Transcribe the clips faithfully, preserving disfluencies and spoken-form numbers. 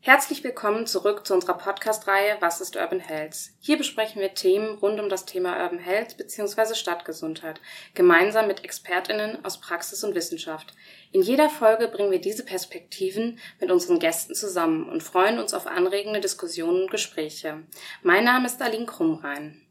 Herzlich willkommen zurück zu unserer Podcast-Reihe Was ist Urban Health? Hier besprechen wir Themen rund um das Thema Urban Health bzw. Stadtgesundheit, gemeinsam mit ExpertInnen aus Praxis und Wissenschaft. In jeder Folge bringen wir diese Perspektiven mit unseren Gästen zusammen und freuen uns auf anregende Diskussionen und Gespräche. Mein Name ist Aline Krumrein.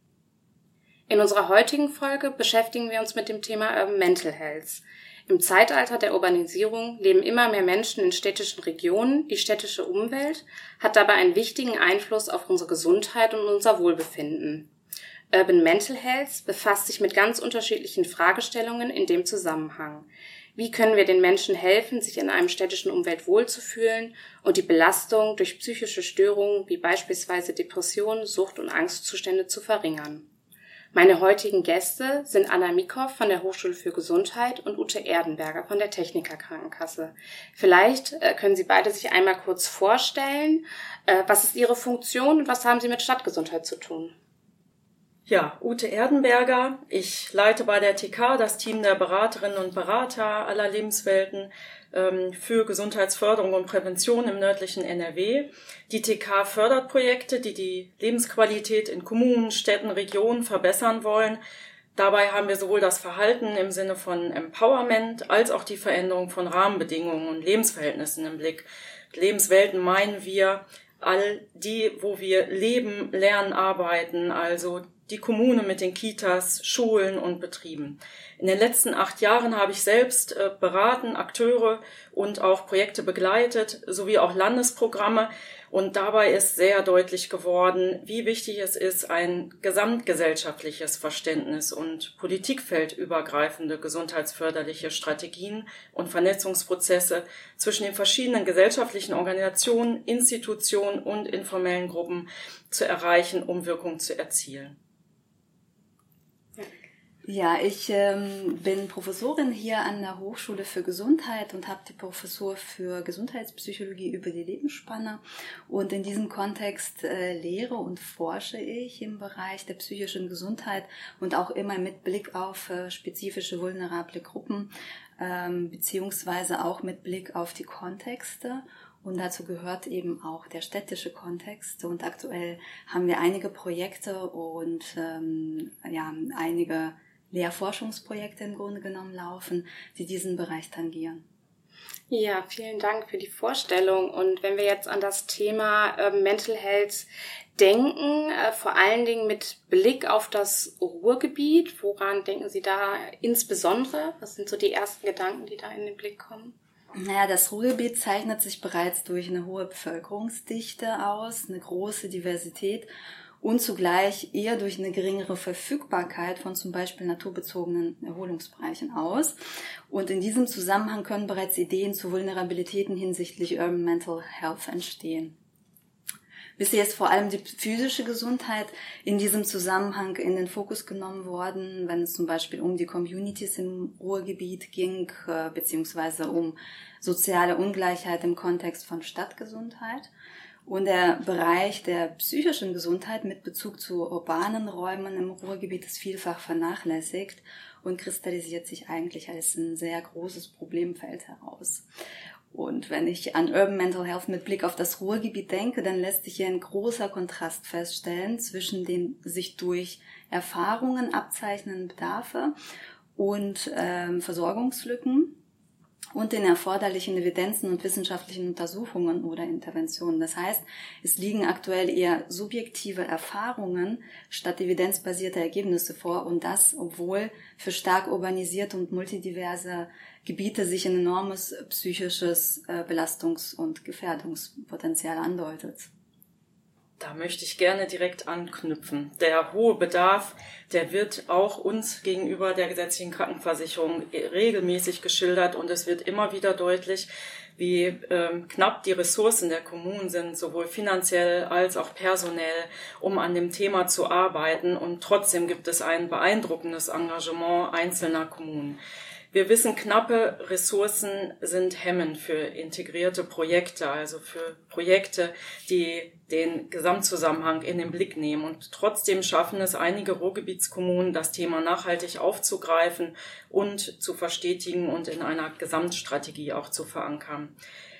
In unserer heutigen Folge beschäftigen wir uns mit dem Thema Urban Mental Health. Im Zeitalter der Urbanisierung leben immer mehr Menschen in städtischen Regionen. Die städtische Umwelt hat dabei einen wichtigen Einfluss auf unsere Gesundheit und unser Wohlbefinden. Urban Mental Health befasst sich mit ganz unterschiedlichen Fragestellungen in dem Zusammenhang. Wie können wir den Menschen helfen, sich in einem städtischen Umfeld wohlzufühlen und die Belastung durch psychische Störungen wie beispielsweise Depressionen, Sucht- und Angstzustände zu verringern? Meine heutigen Gäste sind Anna Mikow von der Hochschule für Gesundheit und Ute Erdenberger von der Techniker Krankenkasse. Vielleicht äh, können Sie beide sich einmal kurz vorstellen. Äh, was ist Ihre Funktion und was haben Sie mit Stadtgesundheit zu tun? Ja, Ute Erdenberger. Ich leite bei der T K das Team der Beraterinnen und Berater aller Lebenswelten ähm, für Gesundheitsförderung und Prävention im nördlichen N R W. Die T K fördert Projekte, die die Lebensqualität in Kommunen, Städten, Regionen verbessern wollen. Dabei haben wir sowohl das Verhalten im Sinne von Empowerment als auch die Veränderung von Rahmenbedingungen und Lebensverhältnissen im Blick. Lebenswelten meinen wir all die, wo wir leben, lernen, arbeiten, also die Kommune mit den Kitas, Schulen und Betrieben. In den letzten acht Jahren habe ich selbst äh, beraten, Akteure und auch Projekte begleitet, sowie auch Landesprogramme. Und dabei ist sehr deutlich geworden, wie wichtig es ist, ein gesamtgesellschaftliches Verständnis und politikfeldübergreifende gesundheitsförderliche Strategien und Vernetzungsprozesse zwischen den verschiedenen gesellschaftlichen Organisationen, Institutionen und informellen Gruppen zu erreichen, um Wirkung zu erzielen. Ja, ich ähm, bin Professorin hier an der Hochschule für Gesundheit und habe die Professur für Gesundheitspsychologie über die Lebensspanne. Und in diesem Kontext äh, lehre und forsche ich im Bereich der psychischen Gesundheit und auch immer mit Blick auf äh, spezifische vulnerable Gruppen, ähm, beziehungsweise auch mit Blick auf die Kontexte. Und dazu gehört eben auch der städtische Kontext. Und aktuell haben wir einige Projekte und ähm, ja einige Lehrforschungsprojekte im Grunde genommen laufen, die diesen Bereich tangieren. Ja, vielen Dank für die Vorstellung. Und wenn wir jetzt an das Thema äh, Mental Health denken, äh, vor allen Dingen mit Blick auf das Ruhrgebiet, woran denken Sie da insbesondere? Was sind so die ersten Gedanken, die da in den Blick kommen? Naja, das Ruhrgebiet zeichnet sich bereits durch eine hohe Bevölkerungsdichte aus, eine große Diversität und zugleich eher durch eine geringere Verfügbarkeit von zum Beispiel naturbezogenen Erholungsbereichen aus. Und in diesem Zusammenhang können bereits Ideen zu Vulnerabilitäten hinsichtlich Urban Mental Health entstehen. Bisher ist vor allem die physische Gesundheit in diesem Zusammenhang in den Fokus genommen worden, wenn es zum Beispiel um die Communities im Ruhrgebiet ging, beziehungsweise um soziale Ungleichheit im Kontext von Stadtgesundheit. Und der Bereich der psychischen Gesundheit mit Bezug zu urbanen Räumen im Ruhrgebiet ist vielfach vernachlässigt und kristallisiert sich eigentlich als ein sehr großes Problemfeld heraus. Und wenn ich an Urban Mental Health mit Blick auf das Ruhrgebiet denke, dann lässt sich hier ein großer Kontrast feststellen zwischen den sich durch Erfahrungen abzeichnenden Bedarfe und ähm, Versorgungslücken und den erforderlichen Evidenzen und wissenschaftlichen Untersuchungen oder Interventionen. Das heißt, es liegen aktuell eher subjektive Erfahrungen statt evidenzbasierte Ergebnisse vor und das, obwohl für stark urbanisierte und multidiverse Gebiete sich ein enormes psychisches Belastungs- und Gefährdungspotenzial andeutet. Da möchte ich gerne direkt anknüpfen. Der hohe Bedarf, der wird auch uns gegenüber der gesetzlichen Krankenversicherung regelmäßig geschildert und es wird immer wieder deutlich, wie ähm, knapp die Ressourcen der Kommunen sind, sowohl finanziell als auch personell, um an dem Thema zu arbeiten. Und trotzdem gibt es ein beeindruckendes Engagement einzelner Kommunen. Wir wissen, knappe Ressourcen sind hemmend für integrierte Projekte, also für Projekte, die den Gesamtzusammenhang in den Blick nehmen. Und trotzdem schaffen es einige Ruhrgebietskommunen, das Thema nachhaltig aufzugreifen und zu verstetigen und in einer Gesamtstrategie auch zu verankern.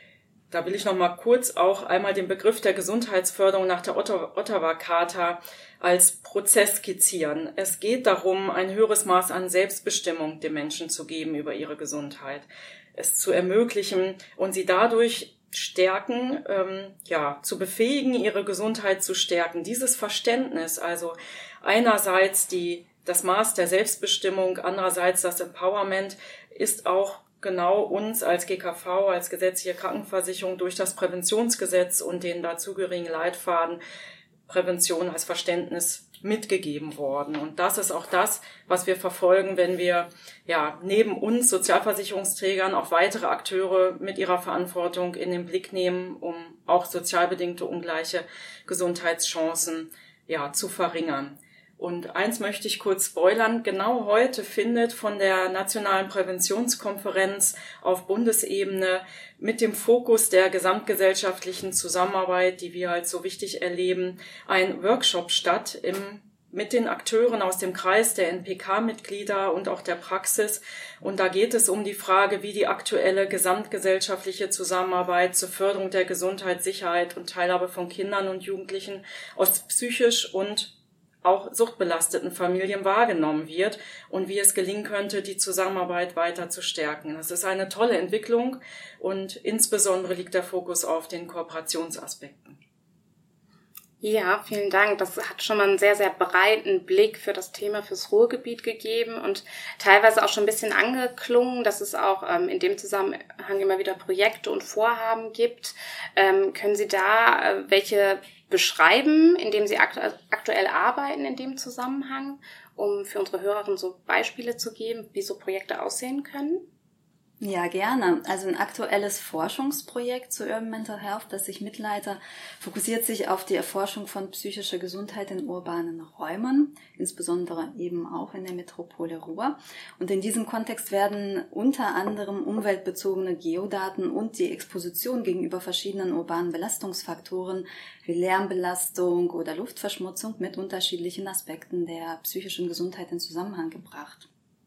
Da will ich noch mal kurz auch einmal den Begriff der Gesundheitsförderung nach der Ottawa-Charta als Prozess skizzieren. Es geht darum, ein höheres Maß an Selbstbestimmung den Menschen zu geben über ihre Gesundheit, es zu ermöglichen und sie dadurch stärken, ähm, ja, zu befähigen, ihre Gesundheit zu stärken. Dieses Verständnis, also einerseits die, das Maß der Selbstbestimmung, andererseits das Empowerment, ist auch genau uns als G K V, als gesetzliche Krankenversicherung durch das Präventionsgesetz und den dazugehörigen Leitfaden Prävention als Verständnis mitgegeben worden. Und das ist auch das, was wir verfolgen, wenn wir ja neben uns Sozialversicherungsträgern auch weitere Akteure mit ihrer Verantwortung in den Blick nehmen, um auch sozialbedingte ungleiche Gesundheitschancen ja zu verringern. Und eins möchte ich kurz spoilern, genau heute findet von der Nationalen Präventionskonferenz auf Bundesebene mit dem Fokus der gesamtgesellschaftlichen Zusammenarbeit, die wir als so wichtig erleben, ein Workshop statt im, mit den Akteuren aus dem Kreis der N P K-Mitglieder und auch der Praxis. Und da geht es um die Frage, wie die aktuelle gesamtgesellschaftliche Zusammenarbeit zur Förderung der Gesundheit, Sicherheit und Teilhabe von Kindern und Jugendlichen aus psychisch und auch suchtbelasteten Familien wahrgenommen wird und wie es gelingen könnte, die Zusammenarbeit weiter zu stärken. Das ist eine tolle Entwicklung und insbesondere liegt der Fokus auf den Kooperationsaspekten. Ja, vielen Dank. Das hat schon mal einen sehr, sehr breiten Blick für das Thema fürs Ruhrgebiet gegeben und teilweise auch schon ein bisschen angeklungen, dass es auch ähm, in dem Zusammenhang immer wieder Projekte und Vorhaben gibt. Ähm, können Sie da äh, welche beschreiben, indem Sie aktu- aktuell arbeiten in dem Zusammenhang, um für unsere Hörerinnen so Beispiele zu geben, wie so Projekte aussehen können? Ja, gerne. Also ein aktuelles Forschungsprojekt zu Urban Mental Health, das ich mitleite, fokussiert sich auf die Erforschung von psychischer Gesundheit in urbanen Räumen, insbesondere eben auch in der Metropole Ruhr. Und in diesem Kontext werden unter anderem umweltbezogene Geodaten und die Exposition gegenüber verschiedenen urbanen Belastungsfaktoren wie Lärmbelastung oder Luftverschmutzung mit unterschiedlichen Aspekten der psychischen Gesundheit in Zusammenhang gebracht.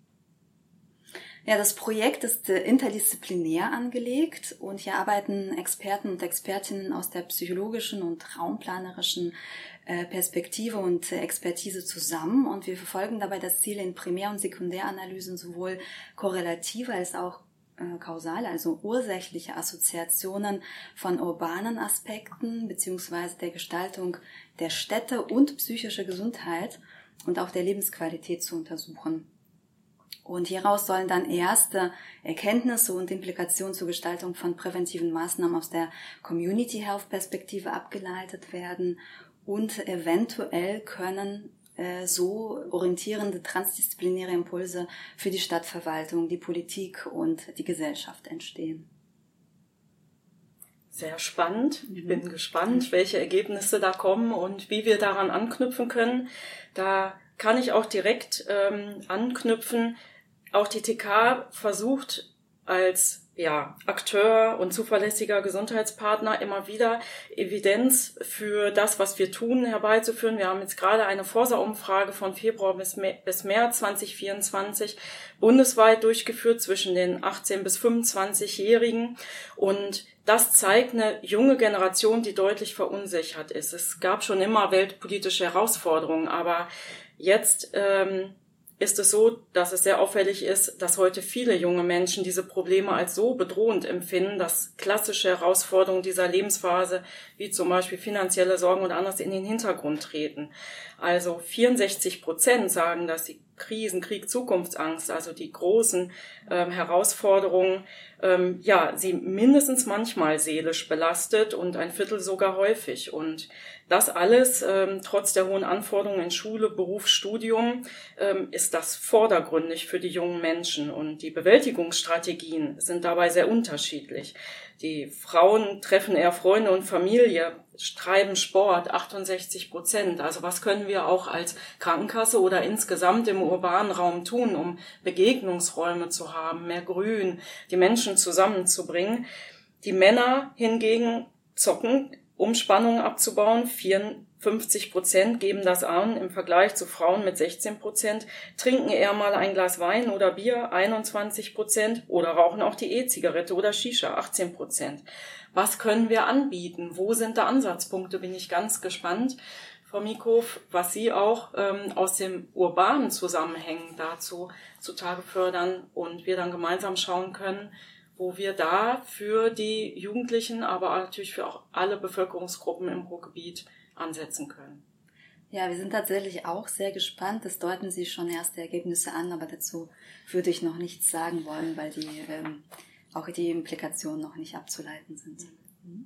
Ja, das Projekt ist äh, interdisziplinär angelegt und hier arbeiten Experten und Expertinnen aus der psychologischen und raumplanerischen äh, Perspektive und äh, Expertise zusammen und wir verfolgen dabei das Ziel, in Primär- und Sekundäranalysen sowohl korrelative als auch äh, kausale, also ursächliche Assoziationen von urbanen Aspekten beziehungsweise der Gestaltung der Städte und psychische Gesundheit und auch der Lebensqualität zu untersuchen. Und hieraus sollen dann erste Erkenntnisse und Implikationen zur Gestaltung von präventiven Maßnahmen aus der Community Health Perspektive abgeleitet werden und eventuell können äh, so orientierende transdisziplinäre Impulse für die Stadtverwaltung, die Politik und die Gesellschaft entstehen. Sehr spannend. Ich bin gespannt, welche Ergebnisse da kommen und wie wir daran anknüpfen können. Da kann ich auch direkt ähm, anknüpfen. Auch die T K versucht als ja, Akteur und zuverlässiger Gesundheitspartner immer wieder Evidenz für das, was wir tun, herbeizuführen. Wir haben jetzt gerade eine Forsa-Umfrage von Februar bis, bis März zwanzig vierundzwanzig bundesweit durchgeführt zwischen den achtzehn- bis fünfundzwanzigjährigen und das zeigt eine junge Generation, die deutlich verunsichert ist. Es gab schon immer weltpolitische Herausforderungen, aber jetzt ähm, ist es so, dass es sehr auffällig ist, dass heute viele junge Menschen diese Probleme als so bedrohend empfinden, dass klassische Herausforderungen dieser Lebensphase, wie zum Beispiel finanzielle Sorgen und anderes, in den Hintergrund treten. Also vierundsechzig Prozent sagen, dass die Krisen, Krieg, Zukunftsangst, also die großen ähm, Herausforderungen, ähm, ja, sie mindestens manchmal seelisch belastet und ein Viertel sogar häufig. Und das alles, ähm, trotz der hohen Anforderungen in Schule, Beruf, Studium, ähm, ist das vordergründig für die jungen Menschen. Und die Bewältigungsstrategien sind dabei sehr unterschiedlich. Die Frauen treffen eher Freunde und Familie, treiben Sport, achtundsechzig Prozent. Also was können wir auch als Krankenkasse oder insgesamt im urbanen Raum tun, um Begegnungsräume zu haben, mehr Grün, die Menschen zusammenzubringen? Die Männer hingegen zocken um Spannungen abzubauen. vierundfünfzig Prozent geben das an im Vergleich zu Frauen mit sechzehn Prozent. Trinken eher mal ein Glas Wein oder Bier, einundzwanzig Prozent. Oder rauchen auch die E-Zigarette oder Shisha, achtzehn Prozent. Was können wir anbieten? Wo sind da Ansatzpunkte? Bin ich ganz gespannt, Frau Miekhof, was Sie auch ähm, aus dem urbanen Zusammenhängen dazu zutage fördern und wir dann gemeinsam schauen können, wo wir da für die Jugendlichen, aber natürlich für auch alle Bevölkerungsgruppen im Ruhrgebiet ansetzen können. Ja, wir sind tatsächlich auch sehr gespannt. Das deuten Sie schon erste Ergebnisse an, aber dazu würde ich noch nichts sagen wollen, weil die ähm, auch die Implikationen noch nicht abzuleiten sind. Mhm.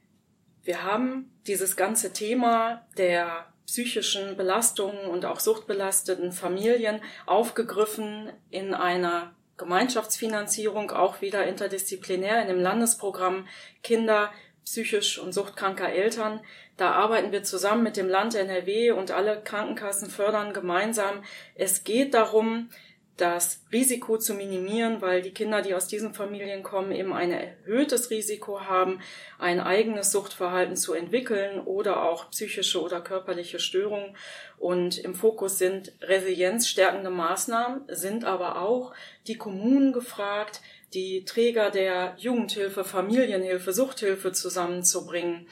Wir haben dieses ganze Thema der psychischen Belastungen und auch suchtbelasteten Familien aufgegriffen in einer Gemeinschaftsfinanzierung, auch wieder interdisziplinär in dem Landesprogramm Kinder psychisch und suchtkranker Eltern. Da arbeiten wir zusammen mit dem Land N R W und alle Krankenkassen fördern gemeinsam. Es geht darum, das Risiko zu minimieren, weil die Kinder, die aus diesen Familien kommen, eben ein erhöhtes Risiko haben, ein eigenes Suchtverhalten zu entwickeln oder auch psychische oder körperliche Störungen. Und im Fokus sind resilienzstärkende Maßnahmen, sind aber auch die Kommunen gefragt, die Träger der Jugendhilfe, Familienhilfe, Suchthilfe zusammenzubringen.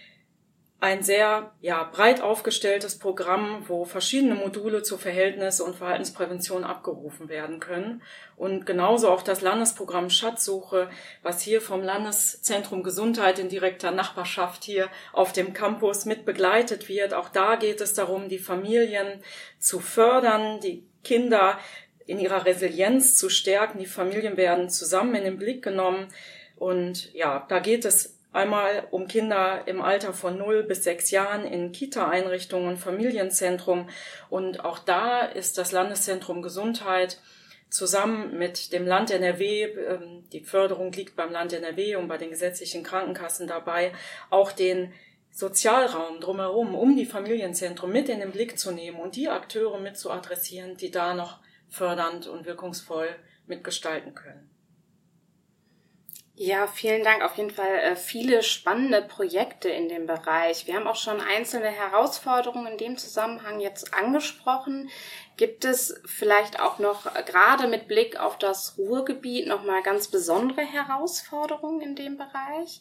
Ein sehr ja, breit aufgestelltes Programm, wo verschiedene Module zur Verhältnis- und Verhaltensprävention abgerufen werden können. Und genauso auch das Landesprogramm Schatzsuche, was hier vom Landeszentrum Gesundheit in direkter Nachbarschaft hier auf dem Campus mit begleitet wird. Auch da geht es darum, die Familien zu fördern, die Kinder in ihrer Resilienz zu stärken. Die Familien werden zusammen in den Blick genommen. Und ja, da geht es einmal um Kinder im Alter von null bis sechs Jahren in Kita-Einrichtungen und Familienzentrum. Und auch da ist das Landeszentrum Gesundheit zusammen mit dem Land N R W, die Förderung liegt beim Land N R W und bei den gesetzlichen Krankenkassen dabei, auch den Sozialraum drumherum, um die Familienzentren mit in den Blick zu nehmen und die Akteure mit zu adressieren, die da noch fördernd und wirkungsvoll mitgestalten können. Ja, vielen Dank. Auf jeden Fall äh, viele spannende Projekte in dem Bereich. Wir haben auch schon einzelne Herausforderungen in dem Zusammenhang jetzt angesprochen. Gibt es vielleicht auch noch, äh, gerade mit Blick auf das Ruhrgebiet, nochmal ganz besondere Herausforderungen in dem Bereich?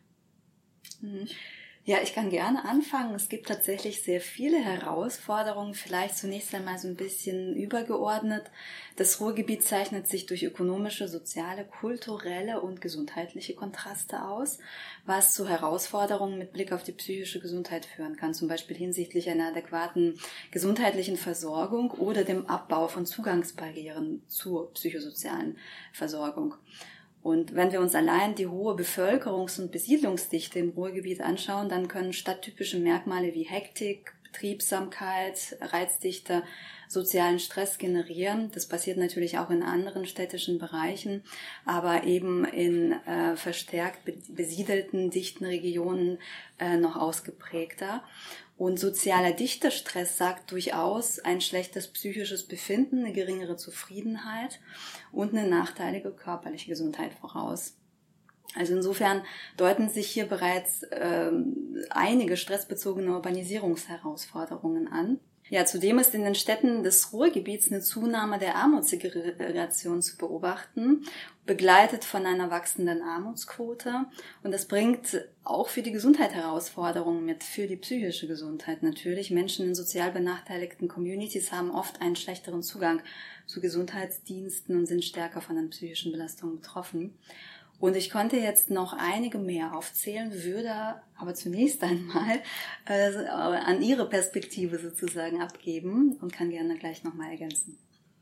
Mhm. Ja, ich kann gerne anfangen. Es gibt tatsächlich sehr viele Herausforderungen. Vielleicht zunächst einmal so ein bisschen übergeordnet. Das Ruhrgebiet zeichnet sich durch ökonomische, soziale, kulturelle und gesundheitliche Kontraste aus, was zu Herausforderungen mit Blick auf die psychische Gesundheit führen kann, zum Beispiel hinsichtlich einer adäquaten gesundheitlichen Versorgung oder dem Abbau von Zugangsbarrieren zur psychosozialen Versorgung. Und wenn wir uns allein die hohe Bevölkerungs- und Besiedlungsdichte im Ruhrgebiet anschauen, dann können stadttypische Merkmale wie Hektik, Betriebsamkeit, Reizdichte, sozialen Stress generieren. Das passiert natürlich auch in anderen städtischen Bereichen, aber eben in äh, verstärkt besiedelten, dichten Regionen äh, noch ausgeprägter. Und sozialer Dichtestress sagt durchaus ein schlechtes psychisches Befinden, eine geringere Zufriedenheit und eine nachteilige körperliche Gesundheit voraus. Also insofern deuten sich hier bereits ähm, einige stressbezogene Urbanisierungsherausforderungen an. Ja, zudem ist in den Städten des Ruhrgebiets eine Zunahme der Armutssegregation zu beobachten, begleitet von einer wachsenden Armutsquote. Und das bringt auch für die Gesundheit Herausforderungen mit, für die psychische Gesundheit natürlich. Menschen in sozial benachteiligten Communities haben oft einen schlechteren Zugang zu Gesundheitsdiensten und sind stärker von den psychischen Belastungen betroffen. Und ich konnte jetzt noch einige mehr aufzählen, würde aber zunächst einmal äh, an Ihre Perspektive sozusagen abgeben und kann gerne gleich nochmal ergänzen.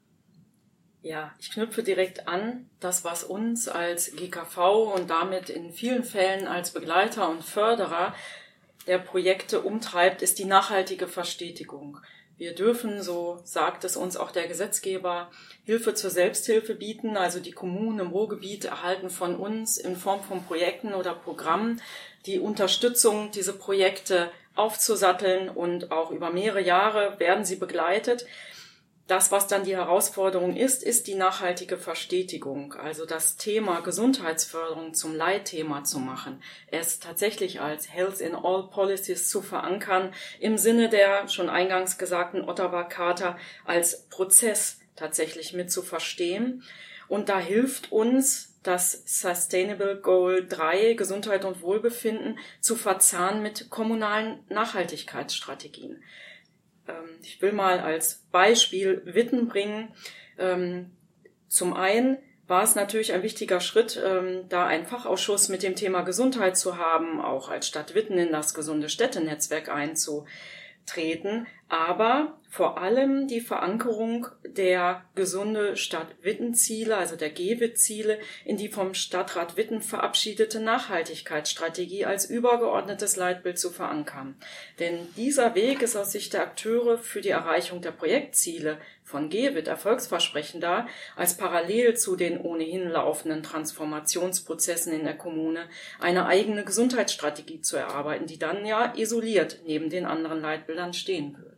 Ja, ich knüpfe direkt an, das, was uns als G K V und damit in vielen Fällen als Begleiter und Förderer der Projekte umtreibt, ist die nachhaltige Verstetigung. Wir dürfen, so sagt es uns auch der Gesetzgeber, Hilfe zur Selbsthilfe bieten. Also die Kommunen im Ruhrgebiet erhalten von uns in Form von Projekten oder Programmen die Unterstützung, diese Projekte aufzusatteln, und auch über mehrere Jahre werden sie begleitet. Das, was dann die Herausforderung ist, ist die nachhaltige Verstetigung, also das Thema Gesundheitsförderung zum Leitthema zu machen, es tatsächlich als Health in All Policies zu verankern, im Sinne der schon eingangs gesagten Ottawa-Charta als Prozess tatsächlich mit zu verstehen. Und da hilft uns das Sustainable Goal drei, Gesundheit und Wohlbefinden, zu verzahnen mit kommunalen Nachhaltigkeitsstrategien. Ich will mal als Beispiel Witten bringen. Zum einen war es natürlich ein wichtiger Schritt, da einen Fachausschuss mit dem Thema Gesundheit zu haben, auch als Stadt Witten in das gesunde Städtenetzwerk einzutreten. Aber vor allem die Verankerung der gesunde Stadt-Witten-Ziele, also der G W I T-Ziele, in die vom Stadtrat Witten verabschiedete Nachhaltigkeitsstrategie als übergeordnetes Leitbild zu verankern. Denn dieser Weg ist aus Sicht der Akteure für die Erreichung der Projektziele von G W I T erfolgsversprechender, als parallel zu den ohnehin laufenden Transformationsprozessen in der Kommune eine eigene Gesundheitsstrategie zu erarbeiten, die dann ja isoliert neben den anderen Leitbildern stehen würde.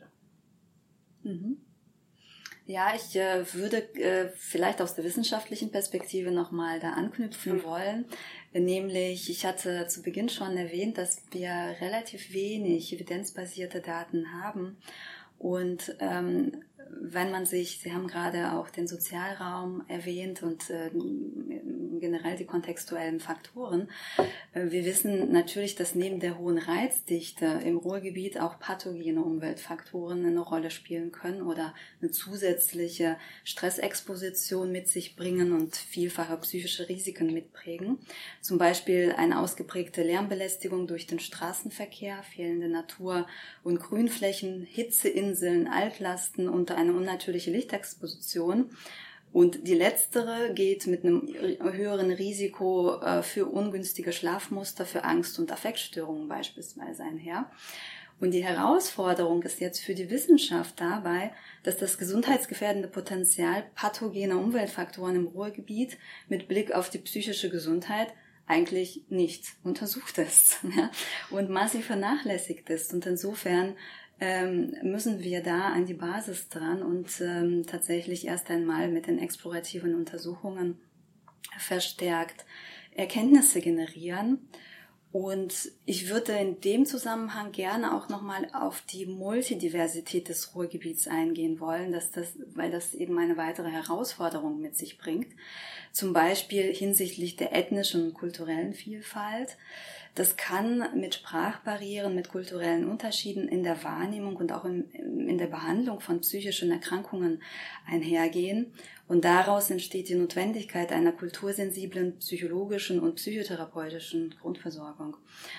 Ja, ich äh, würde äh, vielleicht aus der wissenschaftlichen Perspektive nochmal da anknüpfen mhm. wollen. Nämlich, ich hatte zu Beginn schon erwähnt, dass wir relativ wenig evidenzbasierte Daten haben. Und ähm, wenn man sich, Sie haben gerade auch den Sozialraum erwähnt und äh, generell die kontextuellen Faktoren. Äh, wir wissen natürlich, dass neben der hohen Reizdichte im Ruhrgebiet auch pathogene Umweltfaktoren eine Rolle spielen können oder eine zusätzliche Stressexposition mit sich bringen und vielfache psychische Risiken mitprägen. Zum Beispiel eine ausgeprägte Lärmbelästigung durch den Straßenverkehr, fehlende Natur- und Grünflächen, Hitzeinseln, Altlasten und eine unnatürliche Lichtexposition. Und die letztere geht mit einem höheren Risiko für ungünstige Schlafmuster, für Angst- und Affektstörungen beispielsweise einher. Und die Herausforderung ist jetzt für die Wissenschaft dabei, dass das gesundheitsgefährdende Potenzial pathogener Umweltfaktoren im Ruhrgebiet mit Blick auf die psychische Gesundheit eigentlich nicht untersucht ist, ja, und massiv vernachlässigt ist. Und insofern ähm, müssen wir da an die Basis dran und ähm, tatsächlich erst einmal mit den explorativen Untersuchungen verstärkt Erkenntnisse generieren. Und ich würde in dem Zusammenhang gerne auch nochmal auf die Multidiversität des Ruhrgebiets eingehen wollen, dass das, weil das eben eine weitere Herausforderung mit sich bringt. Zum Beispiel hinsichtlich der ethnischen und kulturellen Vielfalt. Das kann mit Sprachbarrieren, mit kulturellen Unterschieden in der Wahrnehmung und auch in, in der Behandlung von psychischen Erkrankungen einhergehen. Und daraus entsteht die Notwendigkeit einer kultursensiblen psychologischen und psychotherapeutischen Grundversorgung.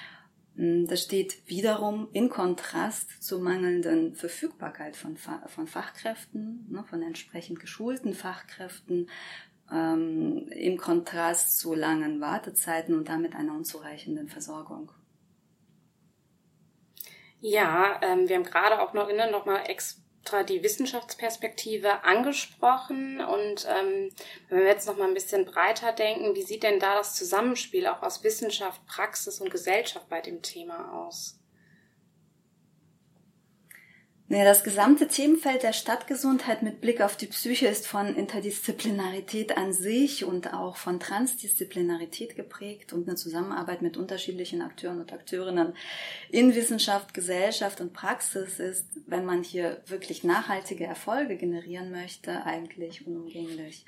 Das steht wiederum in Kontrast zur mangelnden Verfügbarkeit von, von Fachkräften, von entsprechend geschulten Fachkräften, ähm, im Kontrast zu langen Wartezeiten und damit einer unzureichenden Versorgung. Ja, ähm, wir haben gerade auch noch innen noch mal extra die Wissenschaftsperspektive angesprochen und ähm, wenn wir jetzt noch mal ein bisschen breiter denken, wie sieht denn da das Zusammenspiel auch aus Wissenschaft, Praxis und Gesellschaft bei dem Thema aus? Das gesamte Themenfeld der Stadtgesundheit mit Blick auf die Psyche ist von Interdisziplinarität an sich und auch von Transdisziplinarität geprägt und eine Zusammenarbeit mit unterschiedlichen Akteuren und Akteurinnen in Wissenschaft, Gesellschaft und Praxis ist, wenn man hier wirklich nachhaltige Erfolge generieren möchte, eigentlich unumgänglich.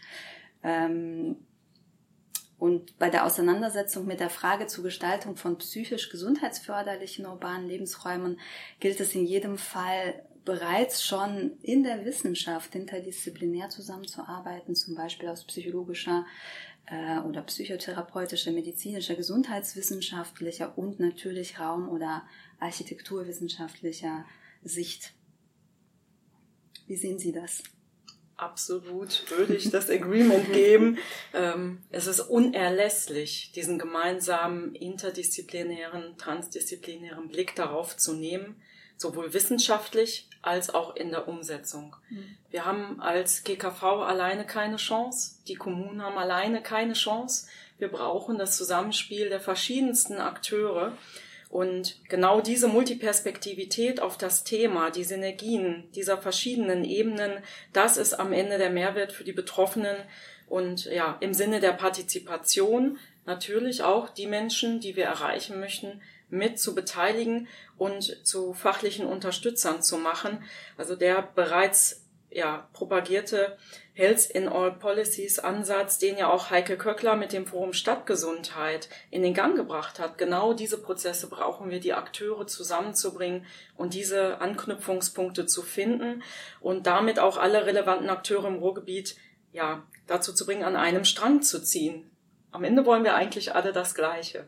Und bei der Auseinandersetzung mit der Frage zur Gestaltung von psychisch gesundheitsförderlichen urbanen Lebensräumen gilt es in jedem Fall bereits schon in der Wissenschaft interdisziplinär zusammenzuarbeiten, zum Beispiel aus psychologischer äh, oder psychotherapeutischer, medizinischer, gesundheitswissenschaftlicher und natürlich Raum- oder architekturwissenschaftlicher Sicht. Wie sehen Sie das? Absolut würde ich das Agreement geben. Ähm, es ist unerlässlich, diesen gemeinsamen interdisziplinären, transdisziplinären Blick darauf zu nehmen, sowohl wissenschaftlich als auch in der Umsetzung. Mhm. Wir haben als G K V alleine keine Chance, die Kommunen haben alleine keine Chance. Wir brauchen das Zusammenspiel der verschiedensten Akteure. Und genau diese Multiperspektivität auf das Thema, die Synergien dieser verschiedenen Ebenen, das ist am Ende der Mehrwert für die Betroffenen und ja, im Sinne der Partizipation natürlich auch die Menschen, die wir erreichen möchten, mit zu beteiligen und zu fachlichen Unterstützern zu machen. Also der bereits ja propagierte Health in All Policies Ansatz, den ja auch Heike Köckler mit dem Forum Stadtgesundheit in den Gang gebracht hat. Genau diese Prozesse brauchen wir, die Akteure zusammenzubringen und diese Anknüpfungspunkte zu finden und damit auch alle relevanten Akteure im Ruhrgebiet ja dazu zu bringen, an einem Strang zu ziehen. Am Ende wollen wir eigentlich alle das Gleiche.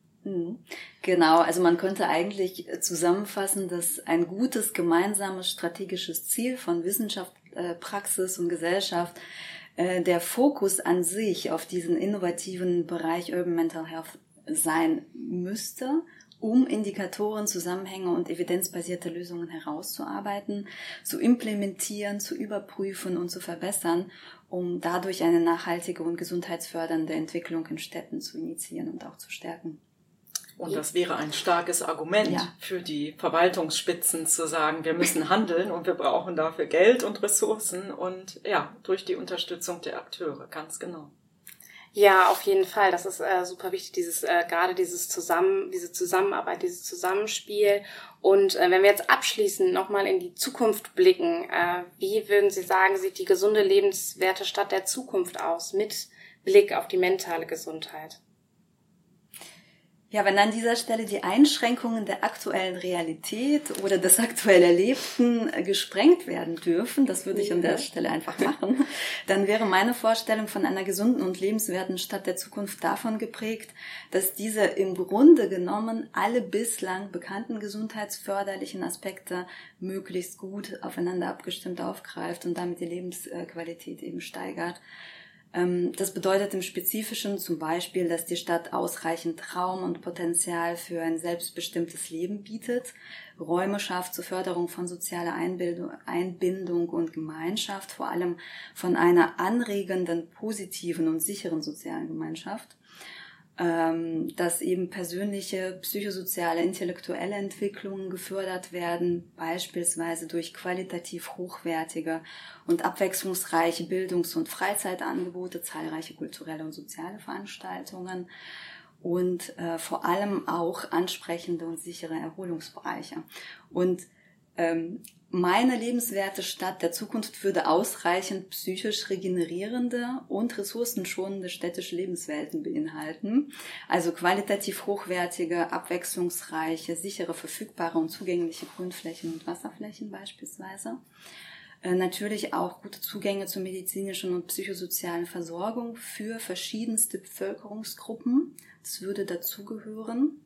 Genau, also man könnte eigentlich zusammenfassen, dass ein gutes gemeinsames strategisches Ziel von Wissenschaft, äh, Praxis und Gesellschaft äh, der Fokus an sich auf diesen innovativen Bereich Urban Mental Health sein müsste, um Indikatoren, Zusammenhänge und evidenzbasierte Lösungen herauszuarbeiten, zu implementieren, zu überprüfen und zu verbessern, um dadurch eine nachhaltige und gesundheitsfördernde Entwicklung in Städten zu initiieren und auch zu stärken. Und das wäre ein starkes Argument ja. für die Verwaltungsspitzen zu sagen, wir müssen handeln und wir brauchen dafür Geld und Ressourcen und ja, durch die Unterstützung der Akteure, ganz genau. Ja, auf jeden Fall. Das ist äh, super wichtig, dieses äh, gerade dieses Zusammen, diese Zusammenarbeit, dieses Zusammenspiel. Und äh, wenn wir jetzt abschließend nochmal in die Zukunft blicken, äh, wie würden Sie sagen, sieht die gesunde, lebenswerte Stadt der Zukunft aus mit Blick auf die mentale Gesundheit? Ja, wenn an dieser Stelle die Einschränkungen der aktuellen Realität oder des aktuell Erlebten gesprengt werden dürfen, das würde ich an der Stelle einfach machen, dann wäre meine Vorstellung von einer gesunden und lebenswerten Stadt der Zukunft davon geprägt, dass diese im Grunde genommen alle bislang bekannten gesundheitsförderlichen Aspekte möglichst gut aufeinander abgestimmt aufgreift und damit die Lebensqualität eben steigert. Das bedeutet im Spezifischen zum Beispiel, dass die Stadt ausreichend Raum und Potenzial für ein selbstbestimmtes Leben bietet, Räume schafft zur Förderung von sozialer Einbindung und Gemeinschaft, vor allem von einer anregenden, positiven und sicheren sozialen Gemeinschaft, dass eben persönliche, psychosoziale, intellektuelle Entwicklungen gefördert werden, beispielsweise durch qualitativ hochwertige und abwechslungsreiche Bildungs- und Freizeitangebote, zahlreiche kulturelle und soziale Veranstaltungen und äh, vor allem auch ansprechende und sichere Erholungsbereiche. Und ähm, meine lebenswerte Stadt der Zukunft würde ausreichend psychisch regenerierende und ressourcenschonende städtische Lebenswelten beinhalten. Also qualitativ hochwertige, abwechslungsreiche, sichere, verfügbare und zugängliche Grünflächen und Wasserflächen beispielsweise. Äh, natürlich auch gute Zugänge zur medizinischen und psychosozialen Versorgung für verschiedenste Bevölkerungsgruppen. Das würde dazugehören.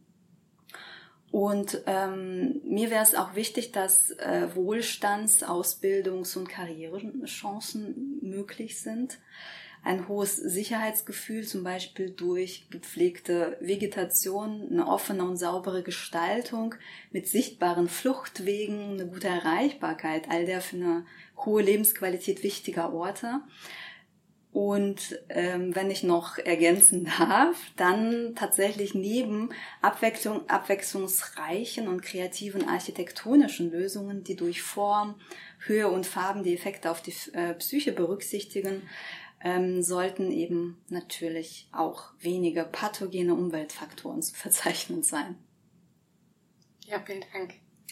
Und ähm, mir wäre es auch wichtig, dass äh, Wohlstands-, Ausbildungs- und Karrierechancen möglich sind. Ein hohes Sicherheitsgefühl, zum Beispiel durch gepflegte Vegetation, eine offene und saubere Gestaltung mit sichtbaren Fluchtwegen, eine gute Erreichbarkeit, all der für eine hohe Lebensqualität wichtiger Orte. Und ähm, wenn ich noch ergänzen darf, dann tatsächlich neben Abwechslung, abwechslungsreichen und kreativen architektonischen Lösungen, die durch Form, Höhe und Farben die Effekte auf die äh, Psyche berücksichtigen, ähm, sollten eben natürlich auch wenige pathogene Umweltfaktoren zu verzeichnen sein. Ja, vielen Dank.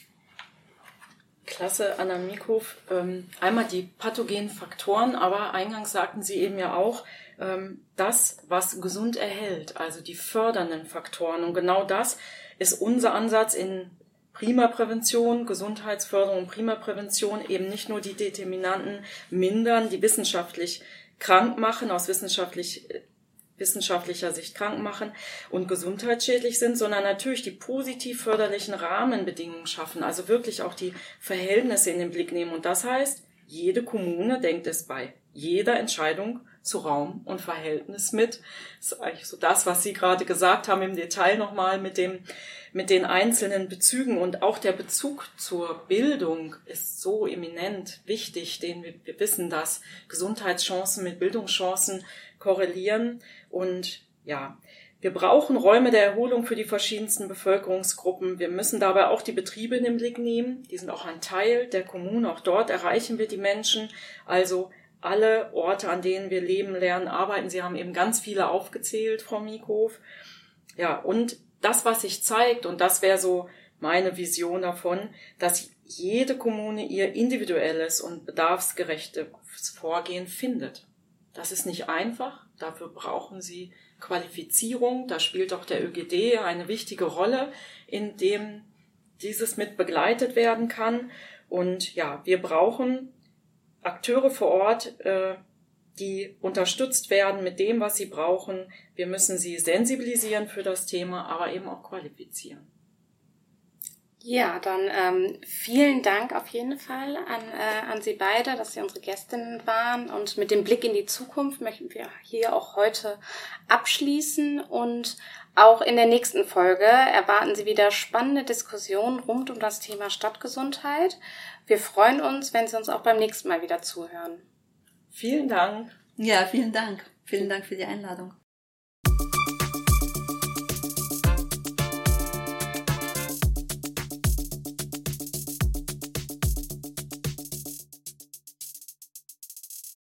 Klasse, Anna Miekhof. Ähm, einmal die pathogenen Faktoren, aber eingangs sagten Sie eben ja auch, ähm, das, was gesund erhält, also die fördernden Faktoren. Und genau das ist unser Ansatz in Primärprävention, Gesundheitsförderung und Primärprävention, eben nicht nur die Determinanten mindern, die wissenschaftlich krank machen, aus wissenschaftlich wissenschaftlicher Sicht krank machen und gesundheitsschädlich sind, sondern natürlich die positiv förderlichen Rahmenbedingungen schaffen, also wirklich auch die Verhältnisse in den Blick nehmen. Und das heißt, jede Kommune denkt es bei jeder Entscheidung zu Raum und Verhältnis mit. Das ist eigentlich so das, was Sie gerade gesagt haben, im Detail nochmal mit dem, mit den einzelnen Bezügen. Und auch der Bezug zur Bildung ist so eminent wichtig, denn wir, wir wissen, dass Gesundheitschancen mit Bildungschancen korrelieren. Und ja, Wir brauchen Räume der Erholung für die verschiedensten Bevölkerungsgruppen. Wir müssen dabei auch die Betriebe in den Blick nehmen. Die sind auch ein Teil der Kommune. Auch dort erreichen wir die Menschen. Also alle Orte, an denen wir leben, lernen, arbeiten. Sie haben eben ganz viele aufgezählt, Frau Miekhof. Ja, und das, was sich zeigt, und das wäre so meine Vision davon, dass jede Kommune ihr individuelles und bedarfsgerechtes Vorgehen findet. Das ist nicht einfach. Dafür brauchen sie Qualifizierung. Da spielt auch der Ö G D eine wichtige Rolle, in dem dieses mit begleitet werden kann. Und ja, wir brauchen Akteure vor Ort, die unterstützt werden mit dem, was sie brauchen. Wir müssen sie sensibilisieren für das Thema, aber eben auch qualifizieren. Ja, dann ähm, vielen Dank auf jeden Fall an, äh, an Sie beide, dass Sie unsere Gästinnen waren. Und mit dem Blick in die Zukunft möchten wir hier auch heute abschließen. Und auch in der nächsten Folge erwarten Sie wieder spannende Diskussionen rund um das Thema Stadtgesundheit. Wir freuen uns, wenn Sie uns auch beim nächsten Mal wieder zuhören. Vielen Dank. Ja, vielen Dank. Vielen Dank für die Einladung.